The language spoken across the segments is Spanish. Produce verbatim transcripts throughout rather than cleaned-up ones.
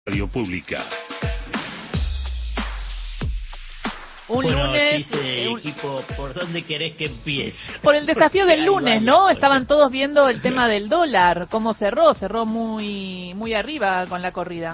Radio Pública. Un bueno, lunes, dice, un... equipo, ¿por dónde querés que empiece? Por el desafío del lunes, ¿no? Varias. Estaban todos viendo el tema del dólar, cómo cerró, cerró muy muy arriba con la corrida.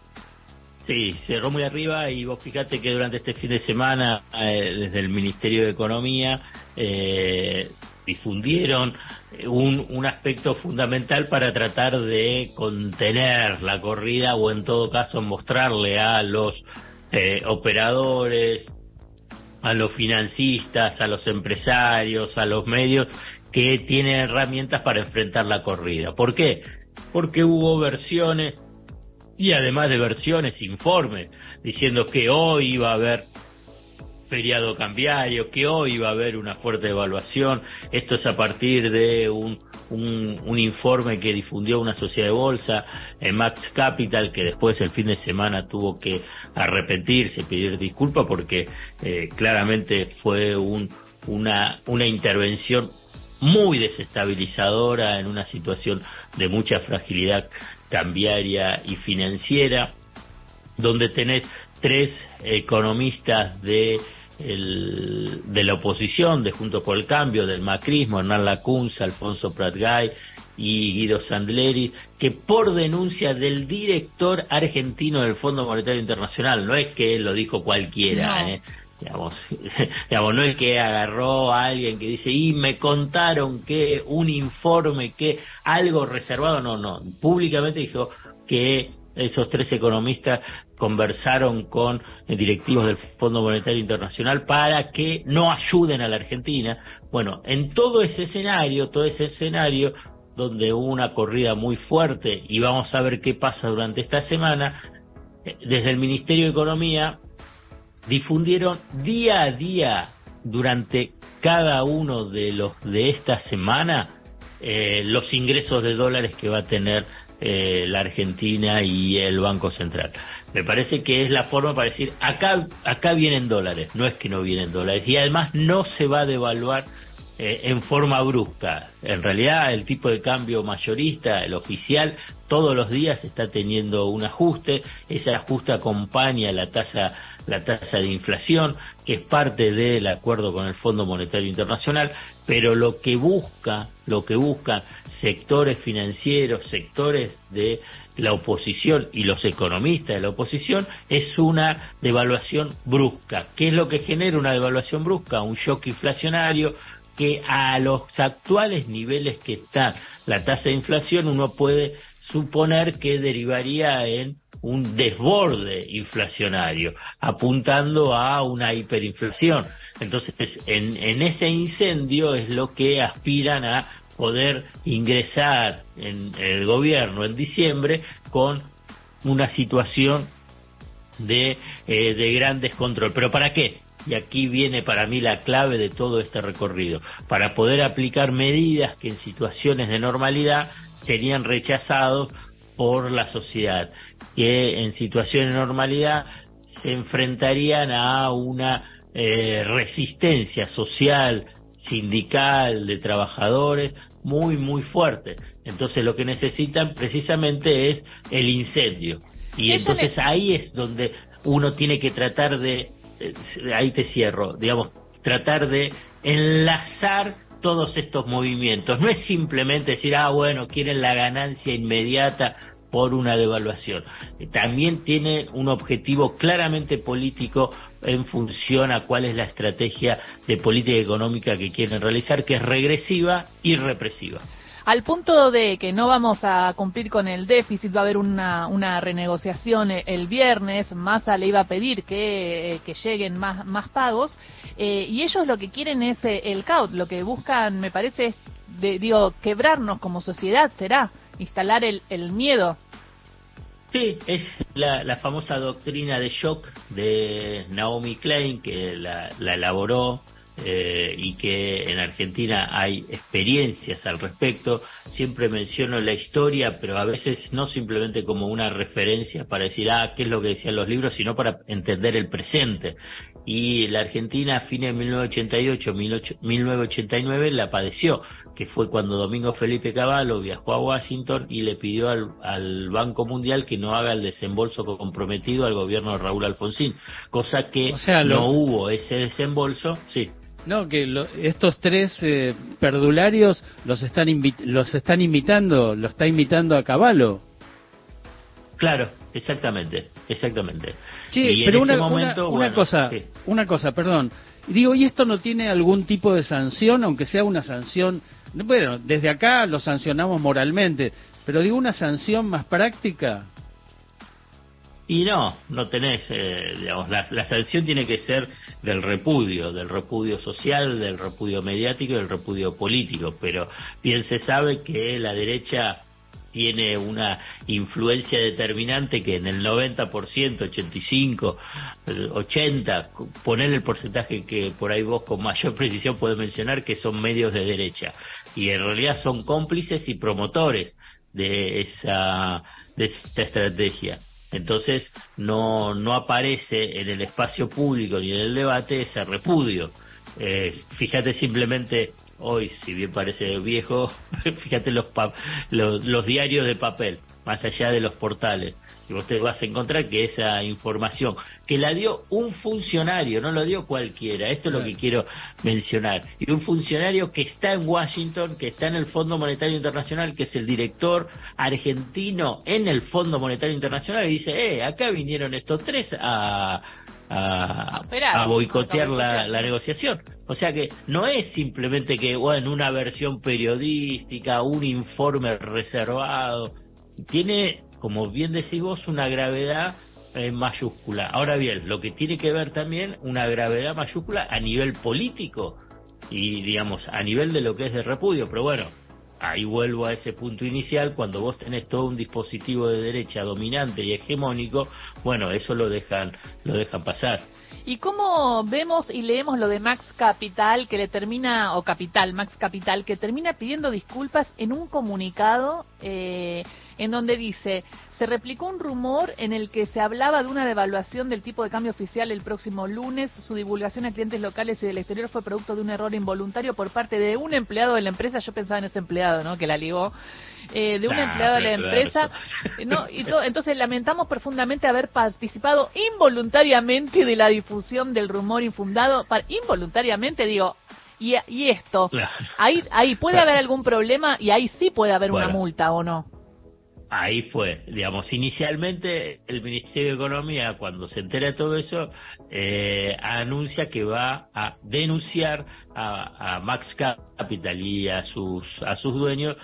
Sí, cerró muy arriba y vos fíjate que durante este fin de semana, eh, desde el Ministerio de Economía, eh, difundieron un, un aspecto fundamental para tratar de contener la corrida o en todo caso mostrarle a los eh, operadores, a los financistas, a los empresarios, a los medios que tienen herramientas para enfrentar la corrida. ¿Por qué? Porque hubo versiones y además de versiones, informes diciendo que hoy iba a haber feriado cambiario, que hoy iba a haber una fuerte devaluación. Esto es a partir de un, un, un informe que difundió una sociedad de bolsa, eh, Max Capital, que después el fin de semana tuvo que arrepentirse, pedir disculpas porque eh, claramente fue un, una, una intervención muy desestabilizadora en una situación de mucha fragilidad cambiaria y financiera, donde tenés tres economistas de el, de la oposición, de Juntos por el Cambio, del macrismo, Hernán Lacunza, Alfonso Pratgay y Guido Sandleri, que por denuncia del director argentino del Fondo Monetario Internacional, no es que lo dijo cualquiera, no. eh, digamos, digamos, no es que agarró a alguien que dice, y me contaron que un informe, que algo reservado, no, no, públicamente dijo que esos tres economistas conversaron con directivos del Fondo Monetario Internacional para que no ayuden a la Argentina. Bueno, en todo ese escenario, todo ese escenario donde hubo una corrida muy fuerte, y vamos a ver qué pasa durante esta semana, desde el Ministerio de Economía difundieron día a día durante cada uno de los de esta semana eh, los ingresos de dólares que va a tener eh, la Argentina y el Banco Central. Me parece que es la forma para decir, acá acá vienen dólares, no es que no vienen dólares, y además no se va a devaluar eh, en forma brusca. En realidad el tipo de cambio mayorista, el oficial, todos los días está teniendo un ajuste. Ese ajuste acompaña la tasa la tasa de inflación, que es parte del acuerdo con el Fondo Monetario Internacional, pero lo que busca, lo que buscan sectores financieros, sectores de la oposición y los economistas de la oposición es una devaluación brusca. ¿Qué es lo que genera una devaluación brusca? Un shock inflacionario que a los actuales niveles que está la tasa de inflación uno puede suponer que derivaría en un desborde inflacionario, apuntando a una hiperinflación. Entonces, en, en ese incendio es lo que aspiran a poder ingresar en el gobierno en diciembre con una situación de, eh, de gran descontrol. ¿Pero para qué? Y aquí viene para mí la clave de todo este recorrido, para poder aplicar medidas que en situaciones de normalidad serían rechazados por la sociedad, que en situaciones de normalidad se enfrentarían a una eh, resistencia social, sindical, de trabajadores, muy, muy fuerte. Entonces lo que necesitan precisamente es el incendio. Y entonces ahí es donde uno tiene que tratar de, ahí te cierro, digamos, tratar de enlazar todos estos movimientos. No es simplemente decir, ah, bueno, quieren la ganancia inmediata por una devaluación. También tiene un objetivo claramente político en función a cuál es la estrategia de política económica que quieren realizar, que es regresiva y represiva. Al punto de que no vamos a cumplir con el déficit, va a haber una, una renegociación el viernes, Massa le iba a pedir que, que lleguen más, más pagos, eh, y ellos lo que quieren es eh, el caos, lo que buscan, me parece, es, de, digo, quebrarnos como sociedad, será, instalar el, el miedo. Sí, es la, la famosa doctrina de shock de Naomi Klein, que la, la elaboró eh, y que en Argentina hay experiencias al respecto. Siempre menciono la historia, pero a veces no simplemente como una referencia para decir, ah, qué es lo que decían los libros, sino para entender el presente. Y la Argentina a fines de mil novecientos ochenta y ocho, mil novecientos ochenta y nueve la padeció, que fue cuando Domingo Felipe Cavallo viajó a Washington y le pidió al, al Banco Mundial que no haga el desembolso comprometido al gobierno de Raúl Alfonsín, cosa que o sea, lo... no hubo ese desembolso. Sí. No, que lo, estos tres eh, perdularios los están invi- los están imitando, lo está imitando a Cavallo. Claro, exactamente, exactamente. Sí, y pero en una, ese momento, una, una bueno, cosa, sí. una cosa, perdón. Digo, ¿y esto no tiene algún tipo de sanción, aunque sea una sanción? Bueno, desde acá lo sancionamos moralmente, pero digo, una sanción más práctica. Y no, no tenés, eh, digamos, la, la sanción tiene que ser del repudio, del repudio social, del repudio mediático y del repudio político, pero bien se sabe que la derecha tiene una influencia determinante que en el noventa por ciento, ochenta y cinco, ochenta, poner el porcentaje que por ahí vos con mayor precisión podés mencionar, que son medios de derecha, y en realidad son cómplices y promotores de esa, de esta estrategia. Entonces no no aparece en el espacio público ni en el debate ese repudio. Eh, fíjate simplemente hoy, si bien parece viejo, fíjate los, pa- los los diarios de papel, más allá de los portales, y vos te vas a encontrar que esa información que la dio un funcionario, no lo dio cualquiera, esto es lo que quiero mencionar, y un funcionario que está en Washington, que está en el Fondo Monetario Internacional, que es el director argentino en el Fondo Monetario Internacional, y dice, eh, acá vinieron estos tres a a, a boicotear la, la negociación. O sea que no es simplemente que, bueno, una versión periodística, un informe reservado, tiene, como bien decís vos, una gravedad eh, mayúscula. Ahora bien, lo que tiene que ver también una gravedad mayúscula a nivel político y, digamos, a nivel de lo que es de repudio, pero bueno, ahí vuelvo a ese punto inicial, cuando vos tenés todo un dispositivo de derecha dominante y hegemónico, bueno, eso lo dejan, lo dejan pasar. ¿Y cómo vemos y leemos lo de Max Capital, que le termina, o Capital, Max Capital, que termina pidiendo disculpas en un comunicado eh, en donde dice, se replicó un rumor en el que se hablaba de una devaluación del tipo de cambio oficial el próximo lunes, su divulgación a clientes locales y del exterior fue producto de un error involuntario por parte de un empleado de la empresa, yo pensaba en ese empleado, ¿no?, que la ligó, eh, de un nah, empleado de la empresa, no, y to, entonces lamentamos profundamente haber participado involuntariamente de la difusión del rumor infundado, para, involuntariamente digo, y, y esto, claro. ahí ahí puede haber algún problema y ahí sí puede haber bueno. una multa, ¿o no? Ahí fue, digamos, inicialmente el Ministerio de Economía, cuando se entera de todo eso, eh, anuncia que va a denunciar a, a Max Capital y a sus a sus dueños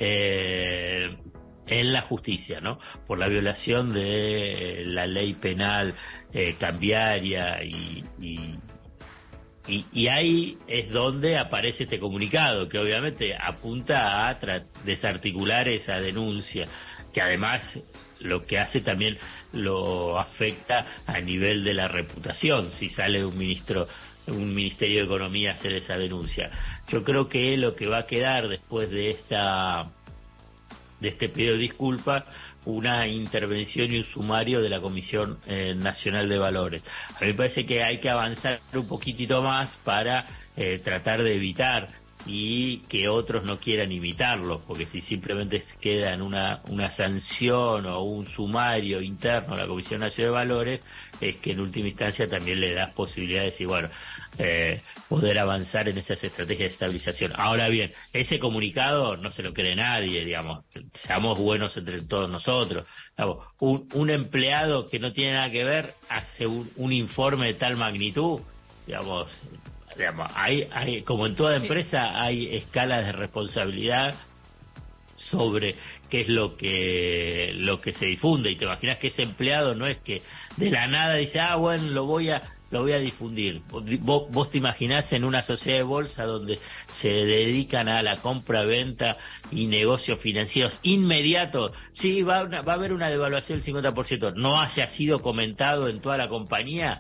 eh, en la justicia, ¿no?, por la violación de la ley penal eh, cambiaria y, y Y, y ahí es donde aparece este comunicado, que obviamente apunta a tra- desarticular esa denuncia, que además lo que hace también lo afecta a nivel de la reputación, si sale un ministro, un Ministerio de Economía a hacer esa denuncia. Yo creo que lo que va a quedar después de esta de este pedido de disculpas, una intervención y un sumario de la Comisión eh, Nacional de Valores. A mí me parece que hay que avanzar un poquitito más para eh, tratar de evitar y que otros no quieran imitarlo, porque si simplemente queda en una, una sanción o un sumario interno a la Comisión Nacional de Valores, es que en última instancia también le das posibilidades y bueno, eh, poder avanzar en esas estrategias de estabilización. Ahora bien, ese comunicado no se lo cree nadie, digamos, seamos buenos entre todos nosotros. Digamos, un, un empleado que no tiene nada que ver hace un, un informe de tal magnitud, digamos, digamos hay, hay, como en toda empresa hay escalas de responsabilidad sobre qué es lo que lo que se difunde, y te imaginas que ese empleado no es que de la nada dice, ah, bueno, lo voy a lo voy a difundir. Vos, vos te imaginás en una sociedad de bolsa donde se dedican a la compra, venta y negocios financieros inmediatos, sí, va, una, va a haber una devaluación del cincuenta por ciento, no haya sido comentado en toda la compañía,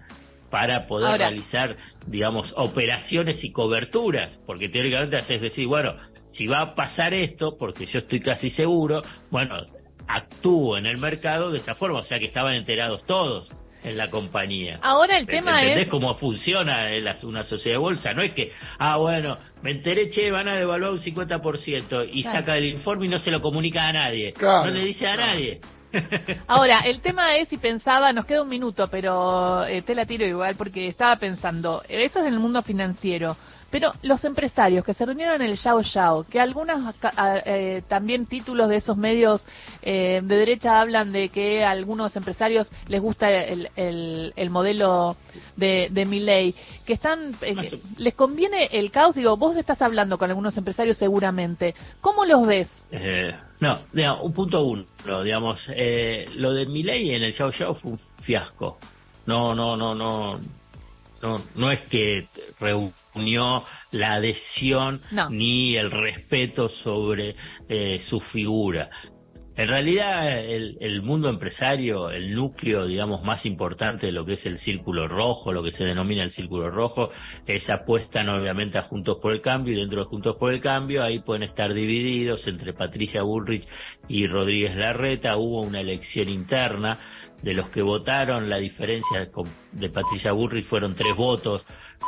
para poder Ahora, realizar, digamos, operaciones y coberturas, porque teóricamente haces decir, bueno, si va a pasar esto, porque yo estoy casi seguro, bueno, actúo en el mercado de esa forma, o sea que estaban enterados todos en la compañía. Ahora el tema ¿Entendés es... cómo funciona una sociedad de bolsa? No es que, ah, bueno, me enteré, che, van a devaluar un cincuenta por ciento y claro, saca el informe y no se lo comunica a nadie. Claro, no le dice a claro. nadie. Ahora, el tema es, y pensaba, nos queda un minuto, pero eh, te la tiro igual, porque estaba pensando, eso es en el mundo financiero, pero los empresarios que se reunieron en el Yao Yao, que algunos eh, también títulos de esos medios eh, de derecha hablan de que a algunos empresarios les gusta el, el, el modelo de, de Milei, que están eh, que les conviene el caos. Digo, vos estás hablando con algunos empresarios seguramente, ¿cómo los ves? Eh, no, digamos, un punto uno, digamos, eh, lo de Milei en el Yao Yao fue un fiasco. No, no, no, no, no, no es que reunió la adhesión no. ni el respeto sobre eh, su figura. En realidad, el, el mundo empresario, el núcleo, digamos, más importante de lo que es el círculo rojo, lo que se denomina el círculo rojo, es apuestan obviamente a Juntos por el Cambio, y dentro de Juntos por el Cambio ahí pueden estar divididos entre Patricia Bullrich y Rodríguez Larreta. Hubo una elección interna, de los que votaron, la diferencia de Patricia Bullrich fueron tres votos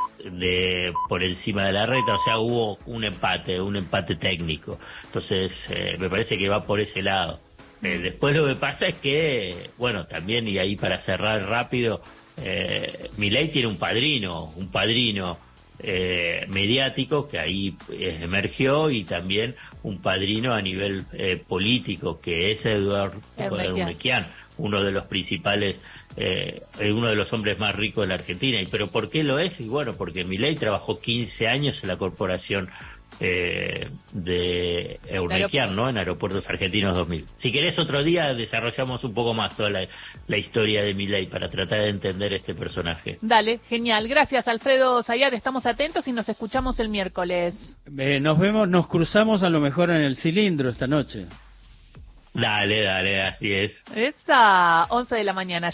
de por encima de Larreta, o sea, hubo un empate, un empate técnico. Entonces, eh, me parece que va por ese lado. Eh, después lo que pasa es que, bueno, también, y ahí para cerrar rápido, eh, Milei tiene un padrino, un padrino eh, mediático que ahí eh, emergió, y también un padrino a nivel eh, político, que es Eduardo Urnequian, uno de los principales, eh, uno de los hombres más ricos de la Argentina. ¿Y pero por qué lo es? Y bueno, porque Milei trabajó quince años en la corporación eh, de Urnequian, ¿no? En Aeropuertos Argentinos dos mil. Si querés otro día desarrollamos un poco más toda la, la historia de Milei para tratar de entender este personaje. Dale, genial. Gracias, Alfredo Zayat. Estamos atentos y nos escuchamos el miércoles. Eh, nos vemos, nos cruzamos a lo mejor en el cilindro esta noche. Dale, dale, así es. Esa, once de la mañana.